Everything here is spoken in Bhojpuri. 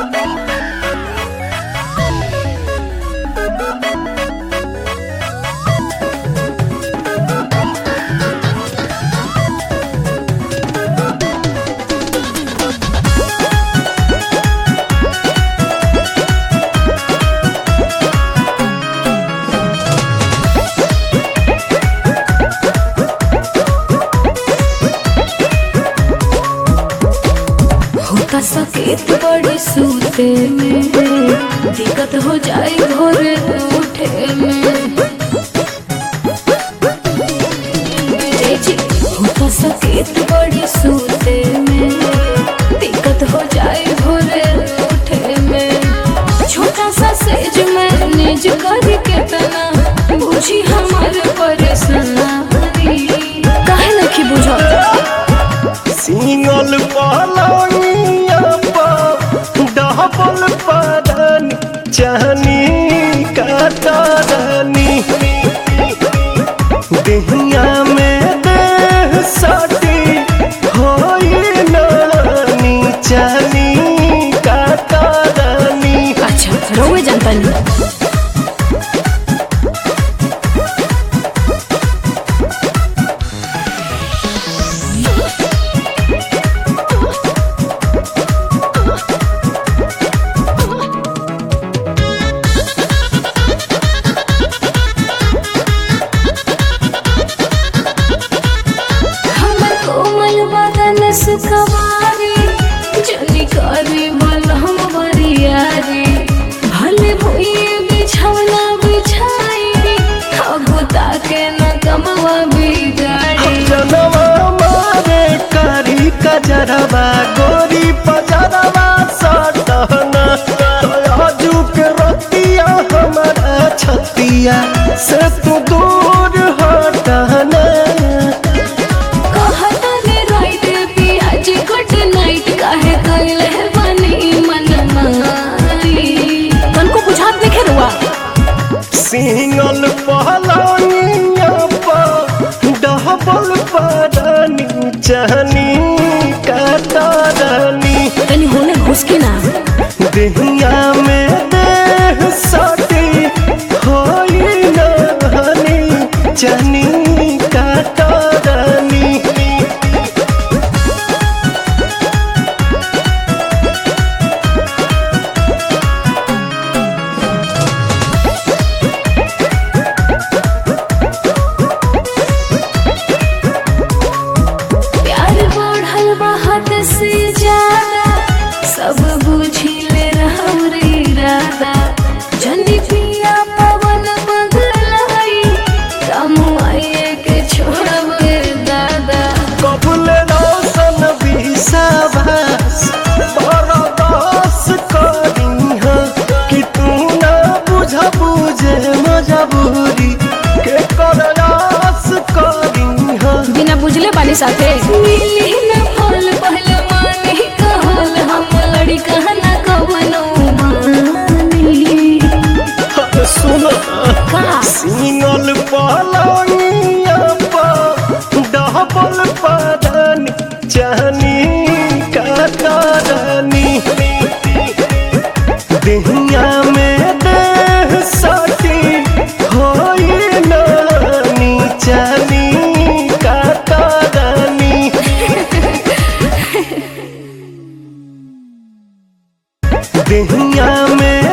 सकेत बड़ी सूते में दिक्कत हो जाए भोर उठे में। होता सकेत बड़ी सूते में दिक्कत हो जाए भोर उठे में। छोटा सा सेज में निज कर के तना बुझी हमारे परेशानी काहे नहीं बुझा सिंगल पलंगिया डबल पदन चहनी कतरनी देहिया में देह सटी होई नानी चहनी कतरनी। अच्छा रोए जनता नहीं सुखवारी जल्दी करे बलहम बरियारी भले भुइए बिछौना बिछाई अगुता के न कमवा बिगाड़ी। जनवा मारे कारी कजरवा गोरी पजरवा सटहना आजू के रतिया हमारा छतिया से तू दूर हटना। सिंगल पलंगिया डबल पदनी चहनी कतरनी तनी होने घुसके ना देहिया में देह सटी होई नानी चहनी कतरनी। से ज्यादा सब बुझी ले रहरी राधा जल्दी पिया पवन बदलाई कमुआए के छोड़ब दादा। कबुल रोशन विश्वास बर्दास करी कि तू ना बुझे मजबूरी के करयास करी बिना बुझले वाली साथे मिली न फल पहले मानी कहल हम लड़ी कहना कवनो मानी। सुन सिंगल पलंगिया डबल पदन चहनी कतरनी देहिया में देह सटी होई नानी चहनी कतरनी देहिया में